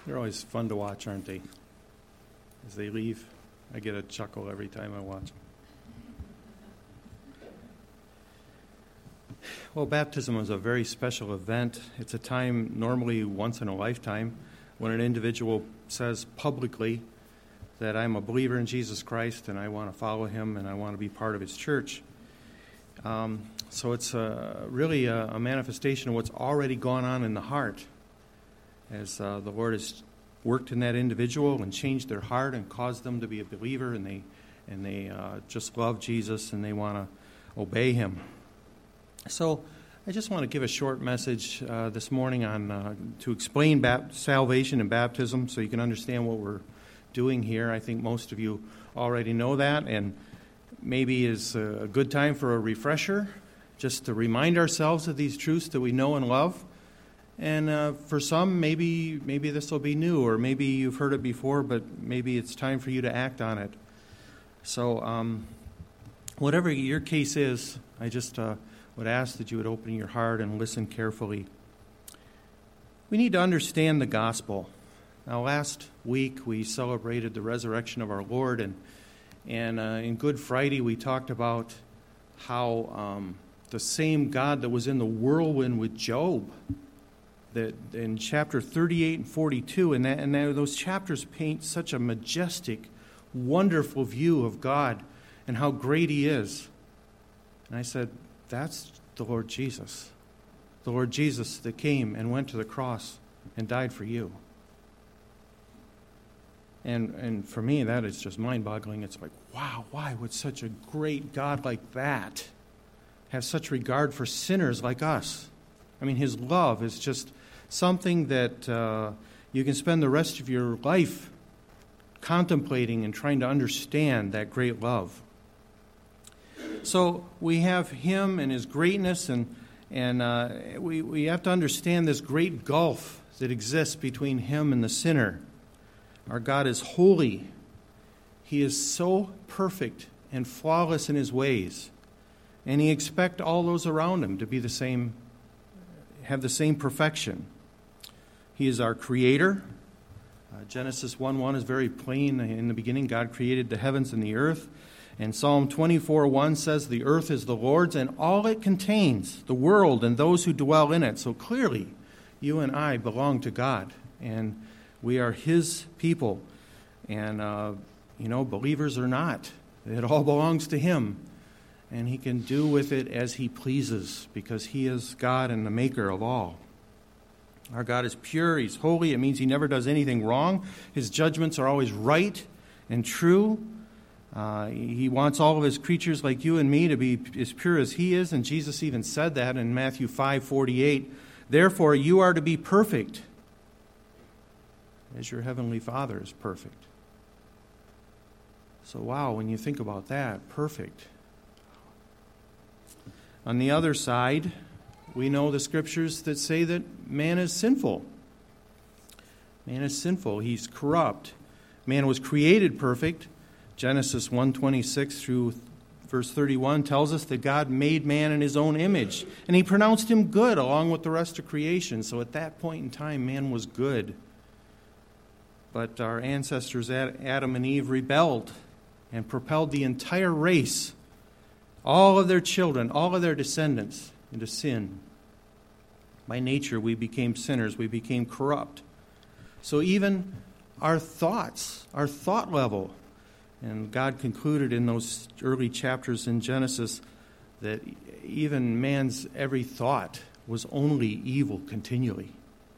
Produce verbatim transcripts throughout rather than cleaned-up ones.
They're always fun to watch, aren't they? As they leave, I get a chuckle every time I watch them. Well, baptism is a very special event. It's a time normally once in a lifetime when an individual says publicly that I'm a believer in Jesus Christ and I want to follow him and I want to be part of his church. Um, so it's a, really a, a manifestation of what's already gone on in the heart as uh, the Lord has worked in that individual and changed their heart and caused them to be a believer, and they and they uh, just love Jesus and they want to obey him. So I just want to give a short message uh, this morning on uh, to explain bap- salvation and baptism so you can understand what we're doing here. I think most of you already know that, and maybe is a good time for a refresher, just to remind ourselves of these truths that we know and love. And uh, for some, maybe maybe this will be new, or maybe you've heard it before, but maybe it's time for you to act on it. So um, whatever your case is, I just uh, would ask that you would open your heart and listen carefully. We need to understand the gospel. Now, last week we celebrated the resurrection of our Lord, and and uh, in Good Friday we talked about how um, the same God that was in the whirlwind with Job, that in chapter thirty-eight and forty-two, and that and that, those chapters paint such a majestic, wonderful view of God and how great he is. And I said, that's the Lord Jesus. The Lord Jesus that came and went to the cross and died for you. And and for me, that is just mind-boggling. It's like, wow, why would such a great God like that have such regard for sinners like us? I mean, his love is just something that uh, you can spend the rest of your life contemplating and trying to understand that great love. So we have him and his greatness, and and uh, we, we have to understand this great gulf that exists between him and the sinner. Our God is holy. He is so perfect and flawless in his ways, and he expects all those around him to be the same, have the same perfection. He is our creator. Uh, Genesis one one is very plain. In the beginning, God created the heavens and the earth. And Psalm twenty-four one says, the earth is the Lord's and all it contains, the world and those who dwell in it. So clearly, you and I belong to God, and we are his people. And, uh, you know, believers or not, it all belongs to him. And he can do with it as he pleases, because he is God and the maker of all. Our God is pure. He's holy. It means he never does anything wrong. His judgments are always right and true. Uh, he wants all of his creatures like you and me to be as pure as he is, and Jesus even said that in Matthew five forty-eight. Therefore, you are to be perfect, as your heavenly Father is perfect. So, wow, when you think about that, perfect. On the other side, we know the scriptures that say that man is sinful. Man is sinful. He's corrupt. Man was created perfect. Genesis one twenty-six through verse thirty-one tells us that God made man in his own image, and he pronounced him good along with the rest of creation. So at that point in time, man was good. But our ancestors, Adam and Eve, rebelled and propelled the entire race, all of their children, all of their descendants, into sin. By nature, we became sinners. We became corrupt. So even our thoughts, our thought level, and God concluded in those early chapters in Genesis that even man's every thought was only evil continually.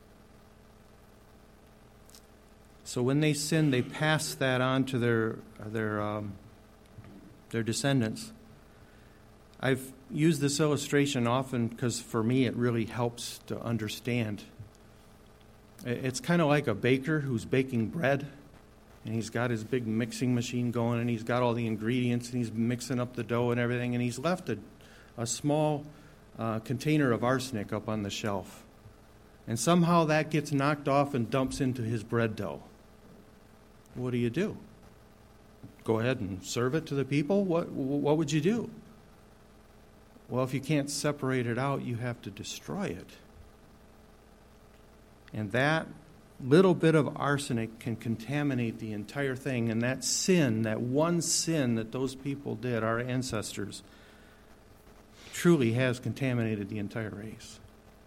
So when they sinned, they passed that on to their their um, their descendants. I've used this illustration often because for me it really helps to understand. It's kind of like a baker who's baking bread, and he's got his big mixing machine going, and he's got all the ingredients, and he's mixing up the dough and everything, and he's left a, a small uh, container of arsenic up on the shelf. And somehow that gets knocked off and dumps into his bread dough. What do you do? Go ahead and serve it to the people? What what would you do? Well, if you can't separate it out, you have to destroy it. And that little bit of arsenic can contaminate the entire thing, and that sin, that one sin that those people did, our ancestors, truly has contaminated the entire race.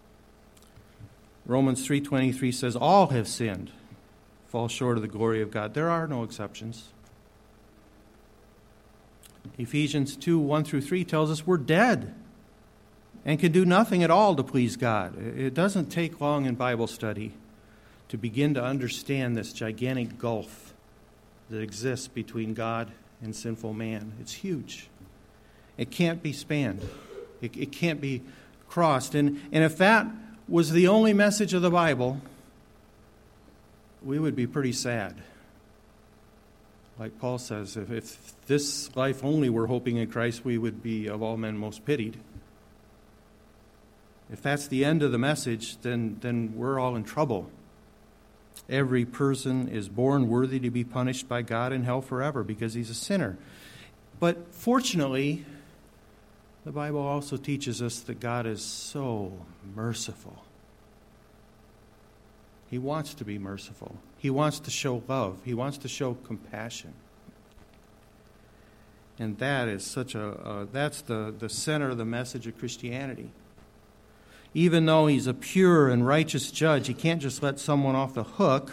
Romans three twenty-three says, all have sinned, fall short of the glory of God. There are no exceptions. Ephesians two, one through three tells us we're dead and can do nothing at all to please God. It doesn't take long in Bible study to begin to understand this gigantic gulf that exists between God and sinful man. It's huge. It can't be spanned. It, it can't be crossed. And, and if that was the only message of the Bible, we would be pretty sad. Like Paul says, if, if this life only were hoping in Christ, we would be of all men most pitied. If that's the end of the message, then, then we're all in trouble. Every person is born worthy to be punished by God in hell forever because he's a sinner. But fortunately, the Bible also teaches us that God is so merciful. He wants to be merciful. He wants to show love. He wants to show compassion. And that is such a, uh, that's the, the center of the message of Christianity. Even though he's a pure and righteous judge, he can't just let someone off the hook.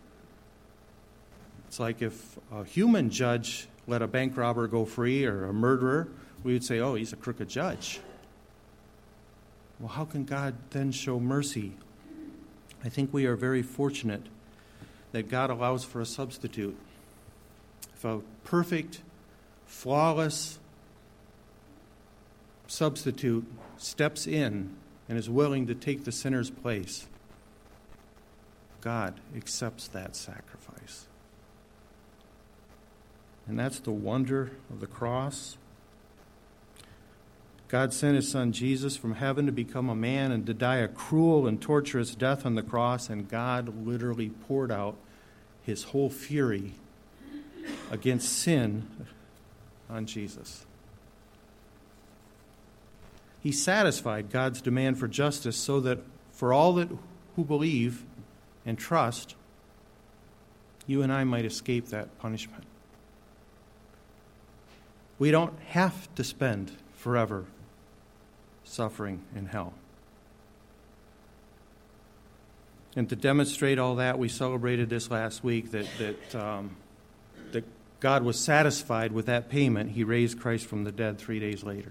It's like if a human judge let a bank robber go free or a murderer, we would say, oh, he's a crooked judge. Well, how can God then show mercy? I think we are very fortunate that God allows for a substitute. If a perfect, flawless substitute steps in and is willing to take the sinner's place, God accepts that sacrifice. And that's the wonder of the cross. God sent his son Jesus from heaven to become a man and to die a cruel and torturous death on the cross, and God literally poured out his whole fury against sin on Jesus. He satisfied God's demand for justice so that for all that who believe and trust, you and I might escape that punishment. We don't have to spend forever suffering in hell. And to demonstrate all that, we celebrated this last week that that, um, that God was satisfied with that payment. He raised Christ from the dead three days later.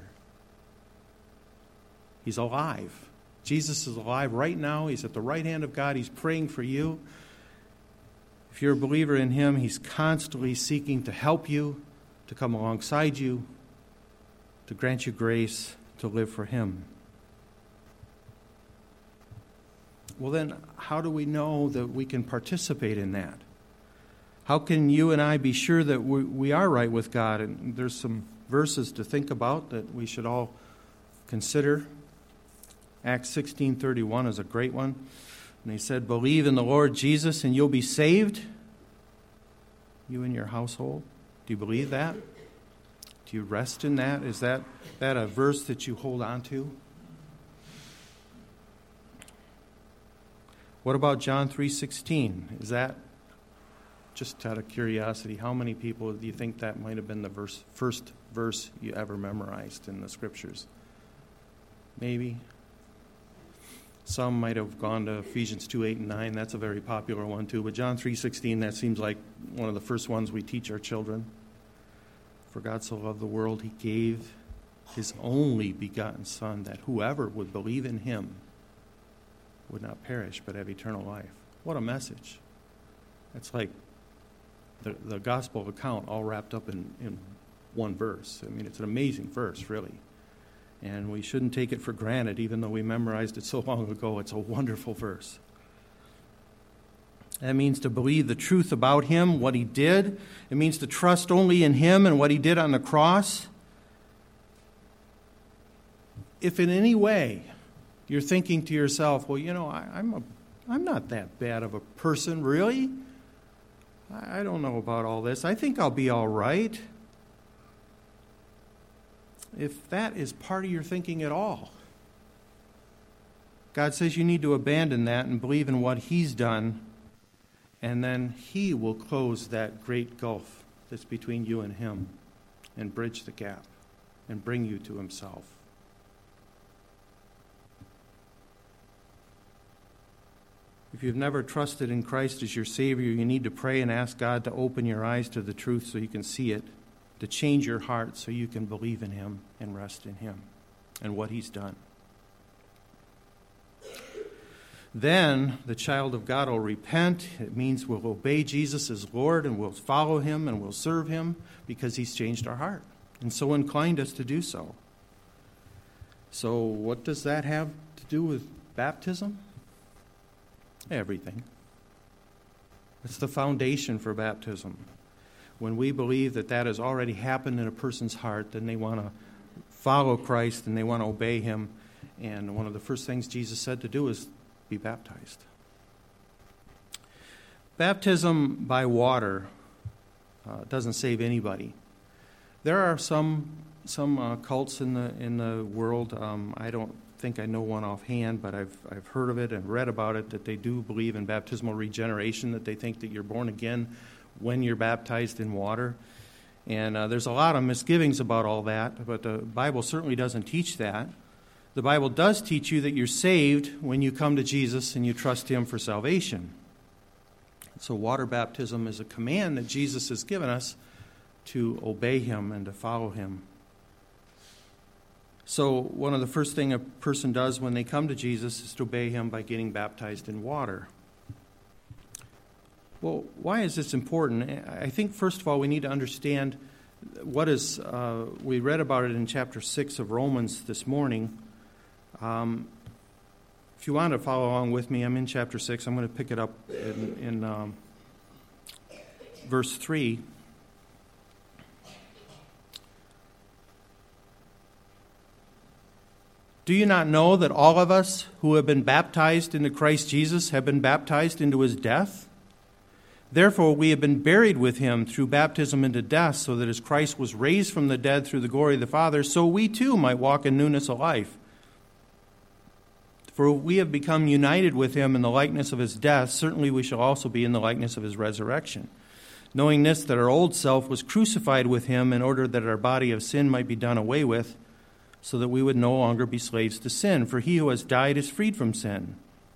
He's alive. Jesus is alive right now. He's at the right hand of God. He's praying for you. If you're a believer in him, he's constantly seeking to help you, to come alongside you, to grant you grace to live for him. Well, then, how do we know that we can participate in that? How can you and I be sure that we, we are right with God? And there's some verses to think about that we should all consider. Acts sixteen thirty-one is a great one. And he said, believe in the Lord Jesus and you'll be saved, you and your household. Do you believe that? Do you rest in that? Is that, that a verse that you hold on to? What about John three sixteen? Is that, just out of curiosity, how many people do you think that might have been the verse, first verse you ever memorized in the Scriptures? Maybe. Some might have gone to Ephesians two, eight, and nine. That's a very popular one too. But John three sixteen, that seems like one of the first ones we teach our children. For God so loved the world, he gave his only begotten Son, that whoever would believe in him would not perish but have eternal life. What a message. That's like the, the gospel account all wrapped up in, in one verse. I mean, it's an amazing verse, really. And we shouldn't take it for granted, even though we memorized it so long ago. It's a wonderful verse. That means to believe the truth about him, what he did. It means to trust only in him and what he did on the cross. If in any way you're thinking to yourself, well, you know, I, I'm a, I'm not that bad of a person, really. I, I don't know about all this. I think I'll be all right. If that is part of your thinking at all, God says you need to abandon that and believe in what he's done And then he will close that great gulf that's between you and him and bridge the gap and bring you to himself. If you've never trusted in Christ as your Savior, you need to pray and ask God to open your eyes to the truth so you can see it, to change your heart so you can believe in him and rest in him and what he's done. Then the child of God will repent. It means we'll obey Jesus as Lord and we'll follow him and we'll serve him because he's changed our heart and so inclined us to do so. So what does that have to do with baptism? Everything. It's the foundation for baptism. When we believe that that has already happened in a person's heart, then they want to follow Christ and they want to obey him. And one of the first things Jesus said to do is be baptized. Baptism by water uh, doesn't save anybody. There are some some uh, cults in the in the world. Um, I don't think I know one offhand, but I've I've heard of it and read about it, that they do believe in baptismal regeneration, that they think that you're born again when you're baptized in water. And uh, there's a lot of misgivings about all that, but the Bible certainly doesn't teach that. The Bible does teach you that you're saved when you come to Jesus and you trust him for salvation. So water baptism is a command that Jesus has given us to obey him and to follow him. So one of the first things a person does when they come to Jesus is to obey him by getting baptized in water. Well, why is this important? I think, first of all, we need to understand what is, uh, we read about it in chapter six of Romans this morning. Um, if you want to follow along with me, I'm in chapter six. I'm going to pick it up in, in um, verse three. Do you not know that all of us who have been baptized into Christ Jesus have been baptized into his death? Therefore, we have been buried with him through baptism into death, so that as Christ was raised from the dead through the glory of the Father, so we too might walk in newness of life. For we have become united with him in the likeness of his death, certainly we shall also be in the likeness of his resurrection. Knowing this, that our old self was crucified with him in order that our body of sin might be done away with, so that we would no longer be slaves to sin. For he who has died is freed from sin.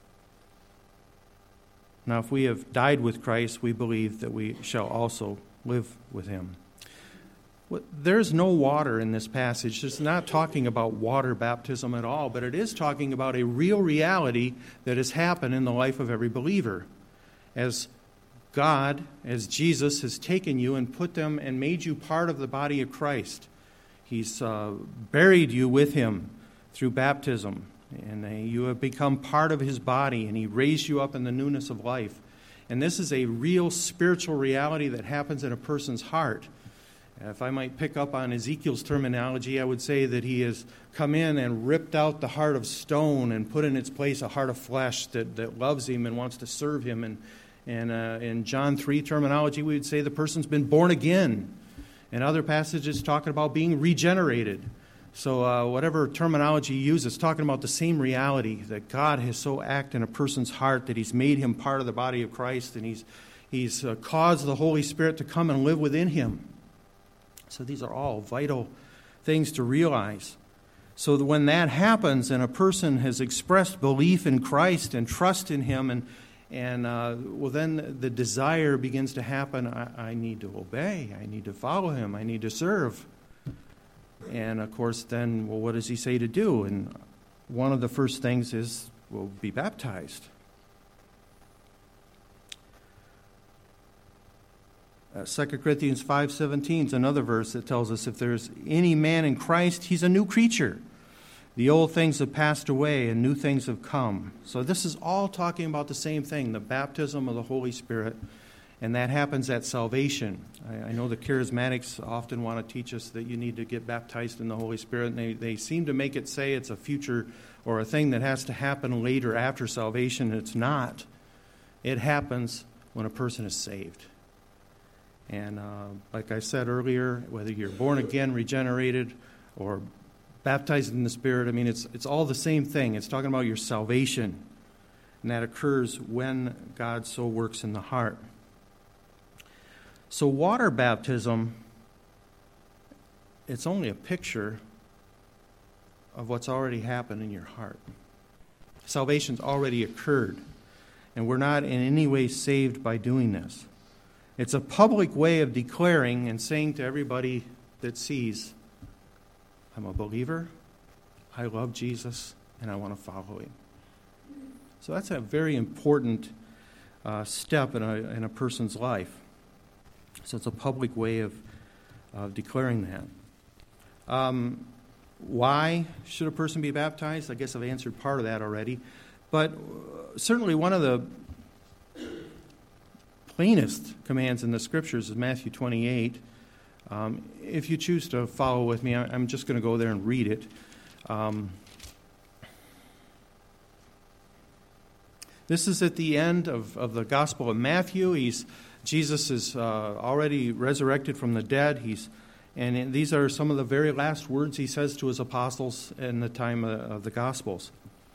Now, if we have died with Christ, we believe that we shall also live with him. There's no water in this passage. It's not talking about water baptism at all, but it is talking about a real reality that has happened in the life of every believer. As God, as Jesus, has taken you and put them and made you part of the body of Christ. He's uh, buried you with him through baptism. And uh, you have become part of his body, and he raised you up in the newness of life. And this is a real spiritual reality that happens in a person's heart. If I might pick up on Ezekiel's terminology, I would say that he has come in and ripped out the heart of stone and put in its place a heart of flesh that, that loves him and wants to serve him. And, and uh, in John three terminology, we would say the person's been born again. In other passages, talking about being regenerated. So uh, whatever terminology you use, it's talking about the same reality, that God has so acted in a person's heart that he's made him part of the body of Christ, and he's, he's uh, caused the Holy Spirit to come and live within him. So these are all vital things to realize. So that when that happens and a person has expressed belief in Christ and trust in him, and, and uh, well, then the desire begins to happen, I, I need to obey, I need to follow him, I need to serve. And, of course, then, well, what does he say to do? And one of the first things is, well, be baptized. Uh, Second Corinthians five seventeen is another verse that tells us if there's any man in Christ, he's a new creature. The old things have passed away and new things have come. So this is all talking about the same thing, the baptism of the Holy Spirit. And that happens at salvation. I, I know the charismatics often want to teach us that you need to get baptized in the Holy Spirit, and they, they seem to make it say it's a future or a thing that has to happen later after salvation. It's not. It happens when a person is saved. And uh, like I said earlier, whether you're born again, regenerated, or baptized in the Spirit, I mean, it's it's all the same thing. It's talking about your salvation. And that occurs when God so works in the heart. So water baptism, it's only a picture of what's already happened in your heart. Salvation's already occurred, and we're not in any way saved by doing this. It's a public way of declaring and saying to everybody that sees, I'm a believer, I love Jesus, and I want to follow him. So that's a very important uh, step in a, in a person's life. So it's a public way of, of declaring that. Um, why should a person be baptized? I guess I've answered part of that already. But certainly one of the plainest commands in the Scriptures is Matthew twenty-eight. Um, if you choose to follow with me, I'm just going to go there and read it. Um, this is at the end of, of the Gospel of Matthew. He's, Jesus is uh, already resurrected from the dead. He's, and these are some of the very last words he says to his apostles in the time of, of the Gospels.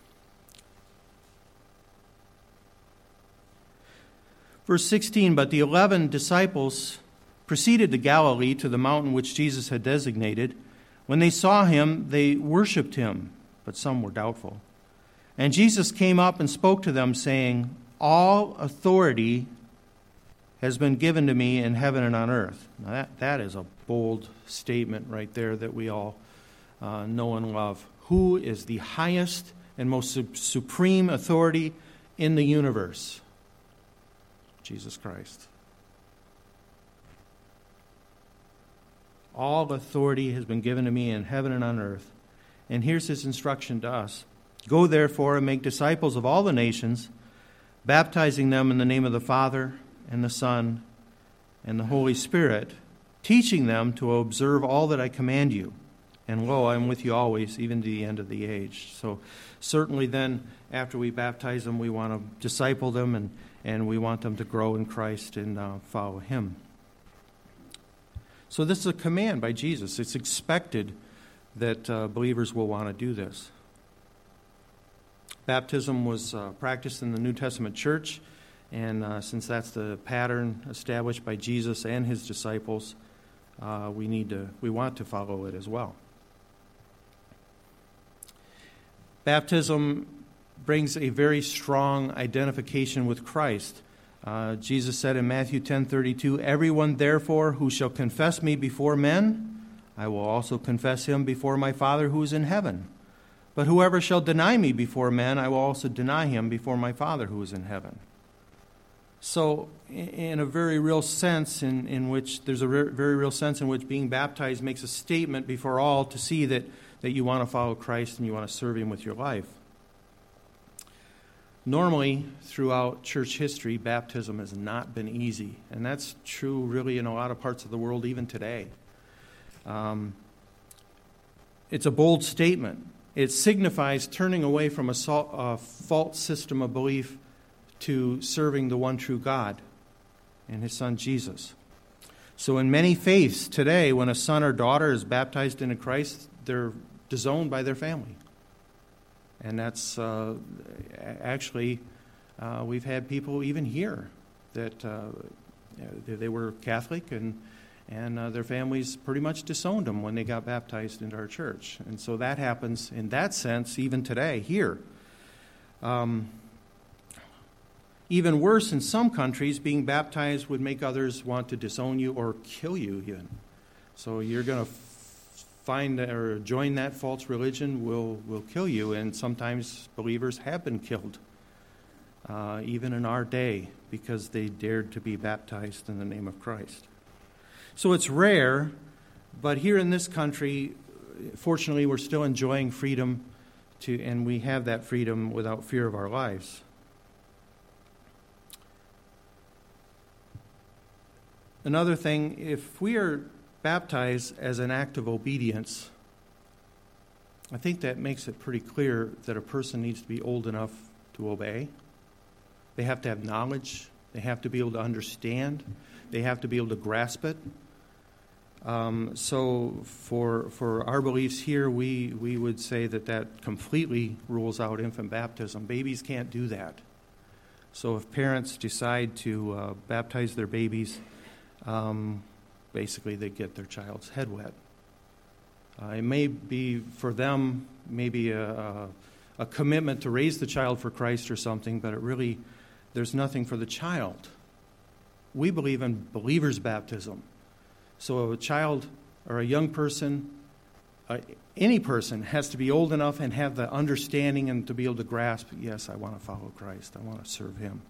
Verse sixteen, but the eleven disciples proceeded to Galilee, to the mountain which Jesus had designated. When they saw him, they worshipped him, but some were doubtful. And Jesus came up and spoke to them, saying, all authority has been given to me in heaven and on earth. Now that, that is a bold statement right there that we all uh, know and love. Who is the highest and most su- supreme authority in the universe? Jesus Christ. All authority has been given to me in heaven and on earth. And here's his instruction to us. Go therefore and make disciples of all the nations, baptizing them in the name of the Father and the Son and the Holy Spirit, teaching them to observe all that I command you. And lo, I am with you always, even to the end of the age. So certainly then, after we baptize them, we want to disciple them, and, and we want them to grow in Christ and uh, follow him. So this is a command by Jesus. It's expected that uh, believers will want to do this. Baptism was uh, practiced in the New Testament church, and uh, since that's the pattern established by Jesus and his disciples, uh, we need to, we want to follow it as well. Baptism brings a very strong identification with Christ. Uh, Jesus said in Matthew ten thirty-two, everyone therefore who shall confess me before men, I will also confess him before my Father who is in heaven. But whoever shall deny me before men, I will also deny him before my Father who is in heaven. So in a very real sense, in, in which there's a very real sense in which being baptized makes a statement before all to see that, that you want to follow Christ and you want to serve him with your life. Normally, throughout church history, baptism has not been easy. And that's true really in a lot of parts of the world even today. Um, it's a bold statement. It signifies turning away from a, a false system of belief to serving the one true God and his Son Jesus. So in many faiths today, when a son or daughter is baptized into Christ, they're disowned by their family. And that's uh, actually, uh, we've had people even here that uh, they were Catholic and and uh, their families pretty much disowned them when they got baptized into our church. And so that happens in that sense even today here. Um, even worse, in some countries, being baptized would make others want to disown you or kill you even. So you're going to find or join that false religion will will kill you, and sometimes believers have been killed, uh, even in our day, because they dared to be baptized in the name of Christ. So it's rare, but here in this country, fortunately, we're still enjoying freedom, to, and we have that freedom without fear of our lives. Another thing, if we are baptized as an act of obedience, I think that makes it pretty clear that a person needs to be old enough to obey. They have to have knowledge. They have to be able to understand. They have to be able to grasp it. Um, so for for our beliefs here, we, we would say that that completely rules out infant baptism. Babies can't do that. So if parents decide to uh, baptize their babies, um, basically they get their child's head wet. Uh, it may be for them maybe a, a, a commitment to raise the child for Christ or something, but it really, there's nothing for the child. We believe in believer's baptism. So a child or a young person, uh, any person has to be old enough and have the understanding and to be able to grasp, yes, I want to follow Christ. I want to serve him.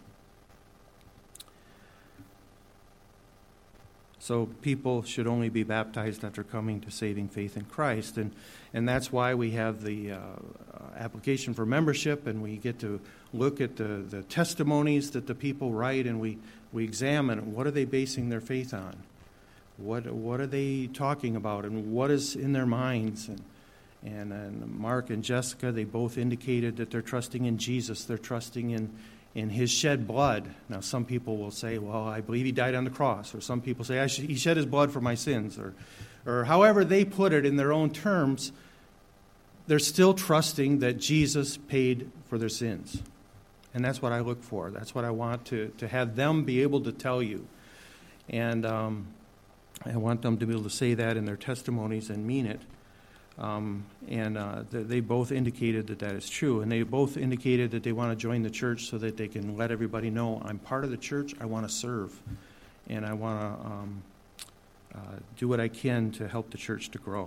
So people should only be baptized after coming to saving faith in Christ. And, and that's why we have the uh, application for membership, and we get to look at the, the testimonies that the people write, and we, we examine what are they basing their faith on. What what are they talking about, and what is in their minds? And, and and Mark and Jessica, they both indicated that they're trusting in Jesus. They're trusting in, in his shed blood. Now, some people will say, well, I believe he died on the cross. Or some people say, I sh- he shed his blood for my sins. Or, or however they put it in their own terms, they're still trusting that Jesus paid for their sins. And that's what I look for. That's what I want to, to have them be able to tell you. And um I want them to be able to say that in their testimonies and mean it. Um, and uh, they both indicated that that is true. And they both indicated that they want to join the church so that they can let everybody know, I'm part of the church, I want to serve. And I want to um, uh, do what I can to help the church to grow.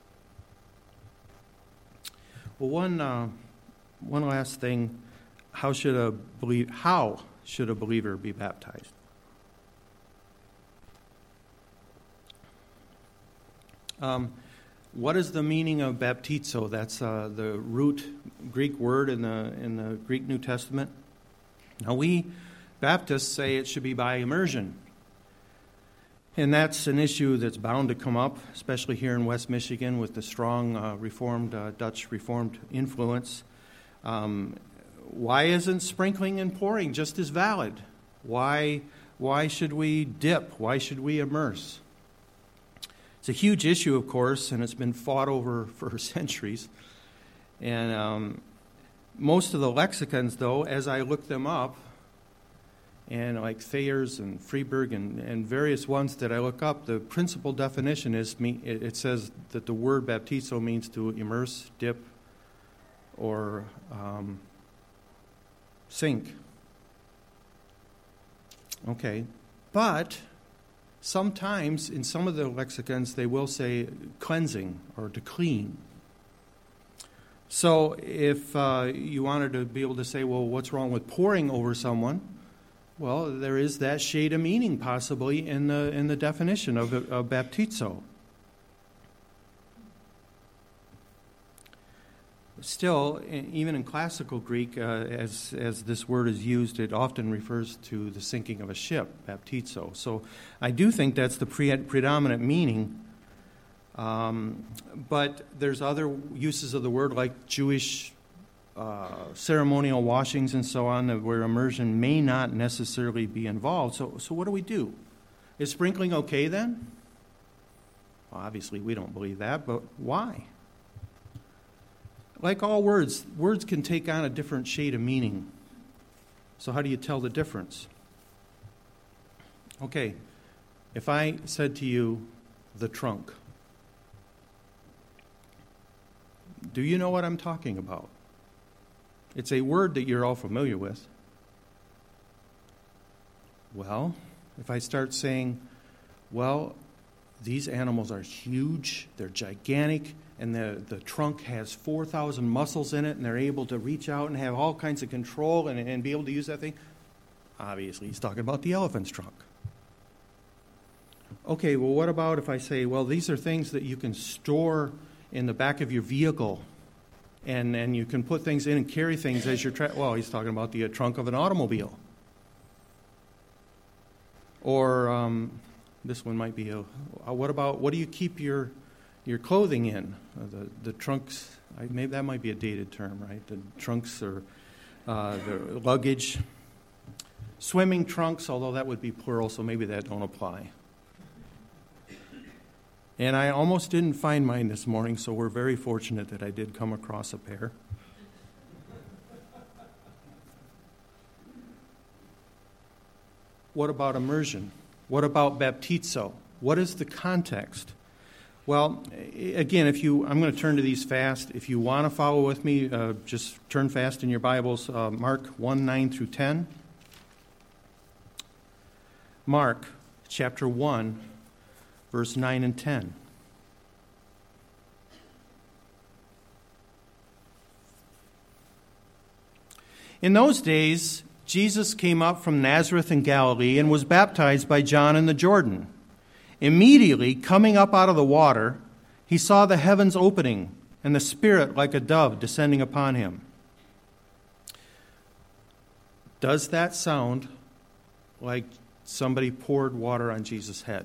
Well, one uh, one last thing, how should a belie- how should a believer be baptized? Um, what is the meaning of baptizo? That's uh, the root Greek word in the in the Greek New Testament. Now we Baptists say it should be by immersion, and that's an issue that's bound to come up, especially here in West Michigan with the strong uh, Reformed uh, Dutch Reformed influence. Um, why isn't sprinkling and pouring just as valid? Why why should we dip? Why should we immerse? It's a huge issue, of course, and it's been fought over for centuries. And um, most of the lexicons, though, as I look them up, and like Thayer's and Freeberg and, and various ones that I look up, the principal definition is, it says that the word baptizo means to immerse, dip, or um, sink. Okay, but sometimes in some of the lexicons they will say cleansing or to clean. So if uh, you wanted to be able to say, well, what's wrong with pouring over someone? Well, there is that shade of meaning possibly in the in the definition of, of baptizo. Still, even in classical Greek, uh, as as this word is used, it often refers to the sinking of a ship, baptizo. So I do think that's the pre- predominant meaning. Um, but there's other uses of the word, like Jewish uh, ceremonial washings and so on, where immersion may not necessarily be involved. So, so what do we do? Is sprinkling okay then? Well, obviously, we don't believe that, but why? Like all words, words can take on a different shade of meaning. So how do you tell the difference? Okay, if I said to you, the trunk, do you know what I'm talking about? It's a word that you're all familiar with. Well, if I start saying, well, these animals are huge, they're gigantic, and the, the trunk has four thousand muscles in it, and they're able to reach out and have all kinds of control and, and be able to use that thing. Obviously, he's talking about the elephant's trunk. Okay, well, what about if I say, well, these are things that you can store in the back of your vehicle, and, and you can put things in and carry things as you're tra- well, he's talking about the uh, trunk of an automobile. Or um, this one might be a, uh, what about, what do you keep your your clothing in? Uh, the the trunks, I, maybe that might be a dated term, right? The trunks or uh, the luggage. Swimming trunks, although that would be plural, so maybe that don't apply. And I almost didn't find mine this morning, so we're very fortunate that I did come across a pair. what about immersion? What about baptizo? What is the context? Well, again, if you, I'm going to turn to these fast. If you want to follow with me, uh, just turn fast in your Bibles. Uh, Mark one, nine through ten. Mark chapter one, verse nine and ten. In those days, Jesus came up from Nazareth in Galilee and was baptized by John in the Jordan. Immediately, coming up out of the water, he saw the heavens opening and the Spirit like a dove descending upon him. Does that sound like somebody poured water on Jesus' head?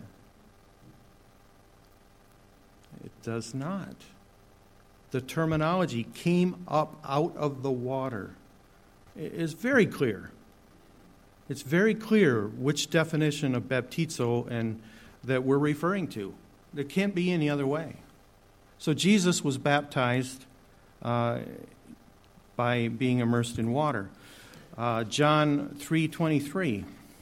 It does not. The terminology came up out of the water is very clear. It's very clear which definition of baptizo and that we're referring to. There can't be any other way. So Jesus was baptized uh, by being immersed in water. Uh, John three twenty-three.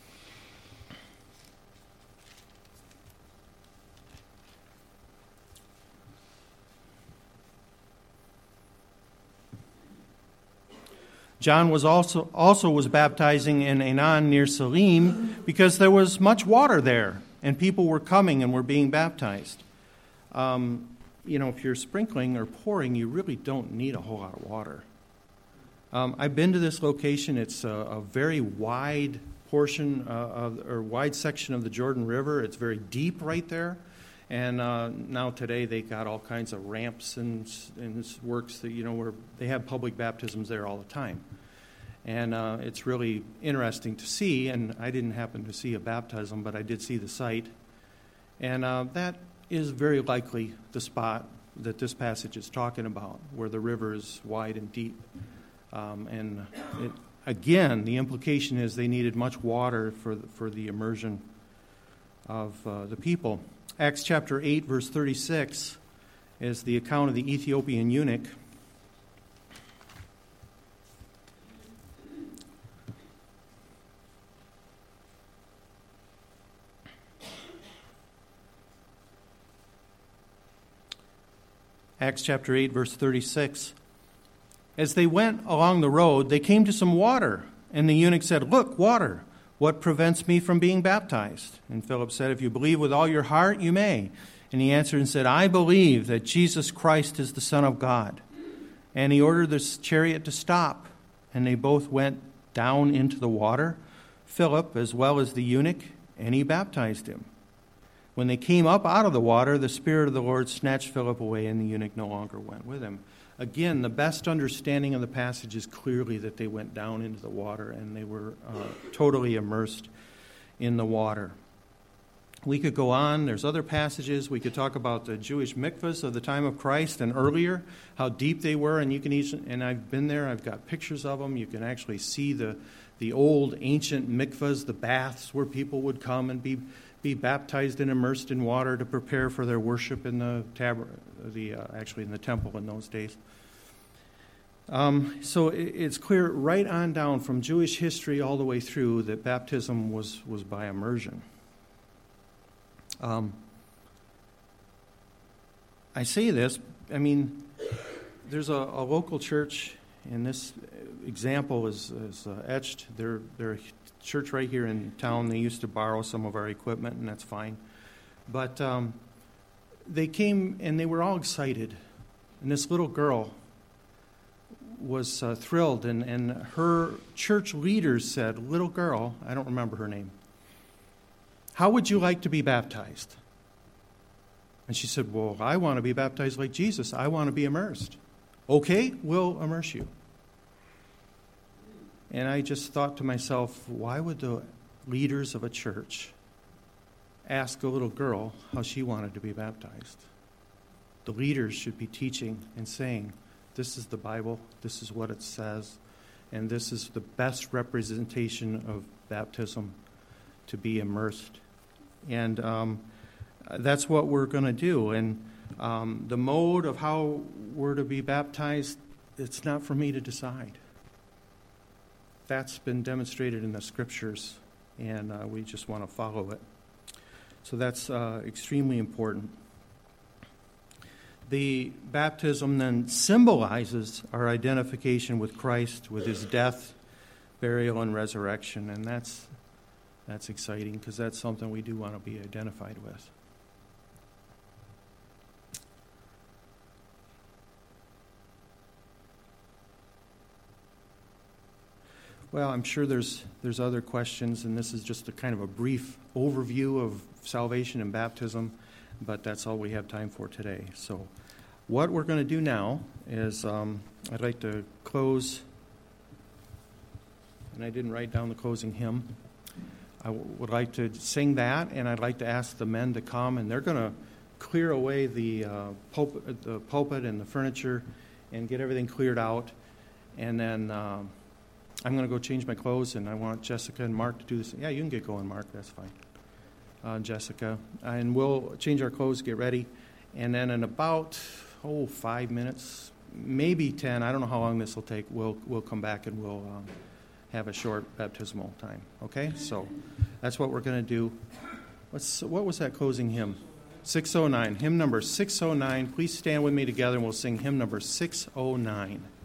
John was also also was baptizing in Aenon near Salim because there was much water there, and people were coming and were being baptized. Um, you know, if you're sprinkling or pouring, you really don't need a whole lot of water. Um, I've been to this location. It's a, a very wide portion uh, of, or wide section of the Jordan River. It's very deep right there. And uh, now today they got all kinds of ramps and, and works that, you know, where they have public baptisms there all the time. And uh, it's really interesting to see, and I didn't happen to see a baptism, but I did see the site. And uh, that is very likely the spot that this passage is talking about, where the river is wide and deep. Um, and it, again, the implication is they needed much water for the, for the immersion of uh, the people. Acts chapter eight, verse thirty-six, is the account of the Ethiopian eunuch. Acts chapter eight, verse thirty-six. As they went along the road, they came to some water, and the eunuch said, "Look, water. What prevents me from being baptized?" And Philip said, "If you believe with all your heart, you may." And he answered and said, "I believe that Jesus Christ is the Son of God." And he ordered the chariot to stop, and they both went down into the water, Philip as well as the eunuch, and he baptized him. When they came up out of the water, the Spirit of the Lord snatched Philip away, and the eunuch no longer went with him. Again, the best understanding of the passage is clearly that they went down into the water and they were uh, totally immersed in the water. We could go on. There's other passages. We could talk about the Jewish mikvahs of the time of Christ and earlier, how deep they were. And you can even, and I've been there. I've got pictures of them. You can actually see the the old ancient mikvahs, the baths where people would come and be be baptized and immersed in water to prepare for their worship in the tab, the uh, actually in the temple in those days. Um, so it, it's clear right on down from Jewish history all the way through that baptism was was by immersion. Um, I say this, I mean, there's a, a local church, and this example is, is uh, etched. They're, they're a church right here in town. They used to borrow some of our equipment, and that's fine. But um, they came, and they were all excited. And this little girl was uh, thrilled, and, and her church leaders said, "Little girl," I don't remember her name, "how would you like to be baptized?" And she said, "Well, I want to be baptized like Jesus. I want to be immersed." "Okay, we'll immerse you." And I just thought to myself, why would the leaders of a church ask a little girl how she wanted to be baptized? The leaders should be teaching and saying, this is the Bible, this is what it says, and this is the best representation of baptism, to be immersed. And um, that's what we're going to do. And um, the mode of how we're to be baptized, it's not for me to decide. That's been demonstrated in the Scriptures and uh, we just want to follow it. So that's uh, extremely important. The baptism then symbolizes our identification with Christ, with his death, burial, and resurrection, and that's that's exciting because that's something we do want to be identified with. Well, I'm sure there's there's other questions, and this is just a kind of a brief overview of salvation and baptism, but that's all we have time for today. So what we're going to do now is um, I'd like to close, and I didn't write down the closing hymn. I w- would like to sing that, and I'd like to ask the men to come, and they're going to clear away the, uh, pulpit, the pulpit and the furniture and get everything cleared out, and then um, I'm going to go change my clothes, and I want Jessica and Mark to do this. Yeah, you can get going, Mark. That's fine. Uh, Jessica. And we'll change our clothes, get ready. And then in about, oh, five minutes, maybe ten, I don't know how long this will take, we'll we'll come back and we'll um, have a short baptismal time. Okay? So that's what we're going to do. What's, what was that closing hymn? six oh nine. Hymn number six oh nine. Please stand with me together, and we'll sing hymn number six oh nine.